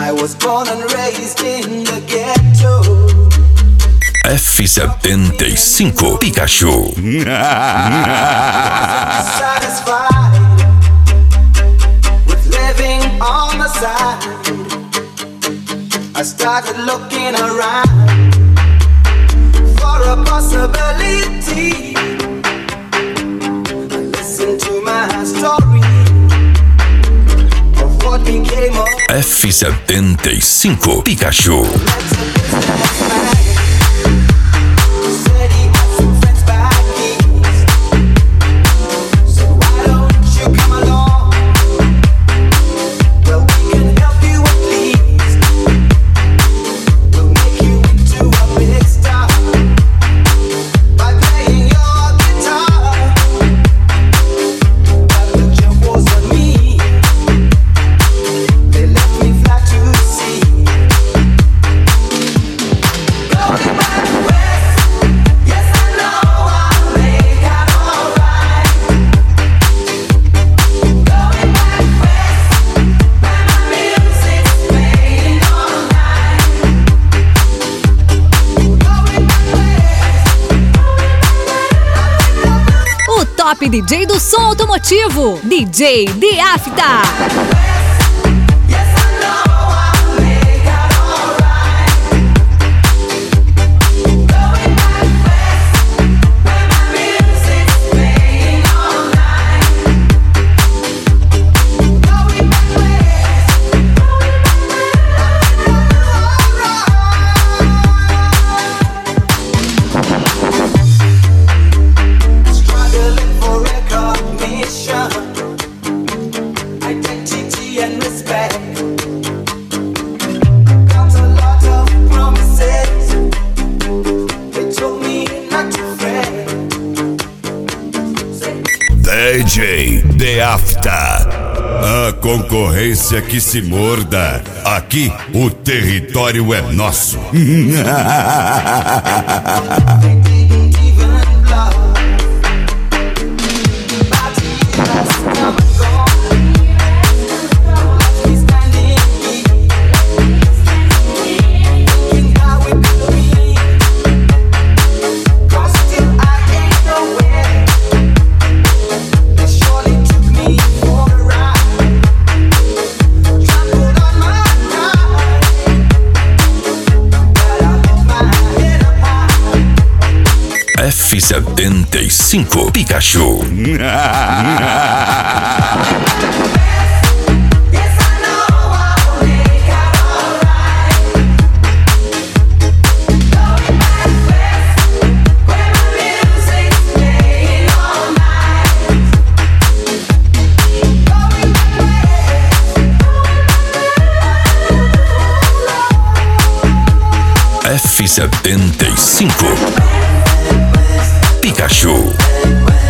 I was born and raised in the ghetto. F75 Pikachu. Satisfied with living on the side. I started looking around for a possibility. I listened to my story of what became of F75 Pikachu. Top DJ do som automotivo, DJ The Afta. DJ The Afta. A concorrência que se morda. Aqui o território é nosso. F75 Pikachu. F75 Pikachu.